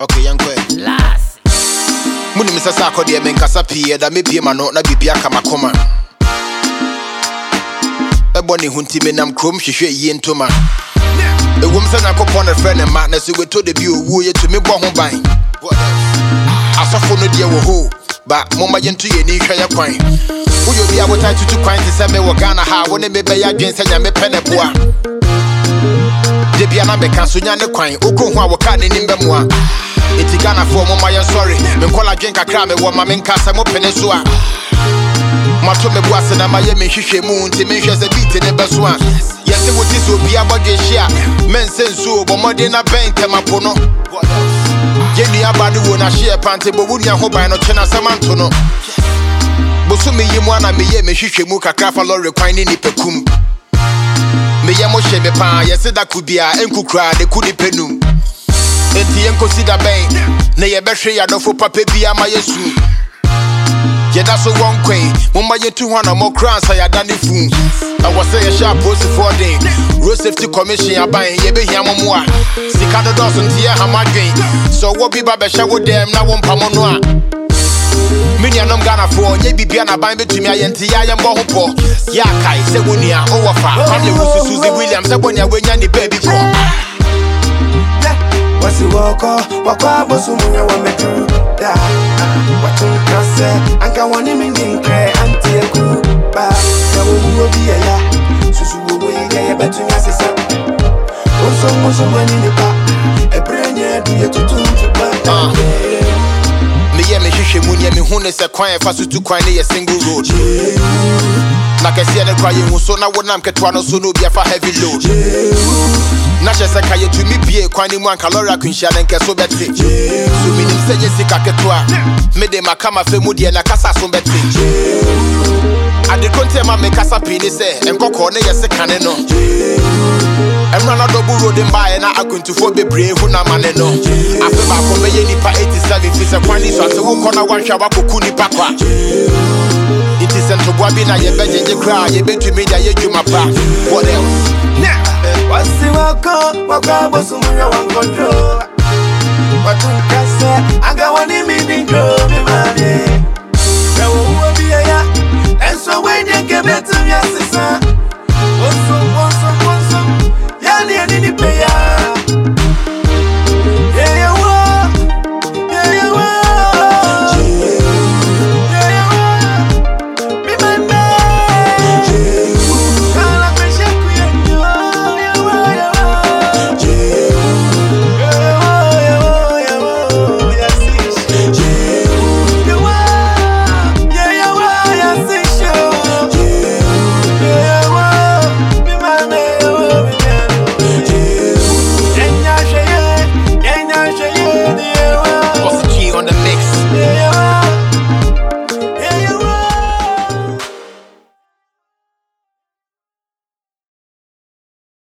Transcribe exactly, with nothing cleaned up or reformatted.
Okay, young boy. Last. Muni Mister Sako de men kasa pie da me pie ma no na bibia kama koma. Eboni hunti me nam krom hwehwe yie ntoma. Ewom se na kopon the friend and ma na se we to the bi owu ye to me bo ho ban. Asofo no de wo ho ba moma ye nto ye ni hwa ye kwan. Uyo bi abota tutu kwan te se me wo Ghana ha wo ne me be ya dwen se nya me pene boa. De bia na me kan so nya ne kwan okon ho a wo ka ne nimbe mo a. Iti Ghana for mama ye sorry me kola dwen kakra me wo ma me nka se mo pene so a. Mato me boase na maye me hwehwe mu nti me hwese beat ne beso a. Yesi wo ti so bia bodwe hia men senso bo mode na bente mapo no. Ye ni abade wo na hie pante bo wunia ho ban no twena samanto no. Boso me yimu ana me ye me hwehwe mu kakra fa lorry kwan ni nipakum. Me ye mo hye be pa yesi da kubia enkukura de kudi penum. Enti enkosi da ben na ye behwe ya dofo papa bia ma yesu. Yeah, that's a one queen. Mama, you two hundred more crowns. I had done the fool. I was saying, sharp post for day. Road safety commission, I buy ye be here more. Sicado doesn't hear how much gain. So, what be Baba shower them now one pamonoa. Many are not gonna for ye be piano by me to me. I am Bohopo. Yakai, Sebunia, Owafa. Family was Susie Williams. I want you when you're the baby for. What's the walker? Waka was someone I want me to die. What you can say? I can't want him in the cray and take a group. But I will be a ya. So, so we get better than us. Also, also, when in the back, a brain, yeah, do you to do? Me, yeah, me, she, Munia, me, who is a quiet fast to quiet a single road. Like I said, crying, so now when I'm Catwana, so no be a heavy load. Nasha Sakaya to me be a quani one calora kunshan and caso betty. So meaning say yes, Kakatoa. Made them a kama femudi and a casa so betty. I the content my make us a penis and coco yes a caneno. I'm not a double road and by and I going to for be brave when I'm an eno. After my convey any pa eighty-seven is a quani so I won't corner one shower kuni papa. It is sent to Wabina, ye beg you cry, ye bet to me that you my pa. What else? What's the walker? Waka was someone I want control. What you can say? I got one in me, grow me money. There will be a ya. And so when you give it to your sister.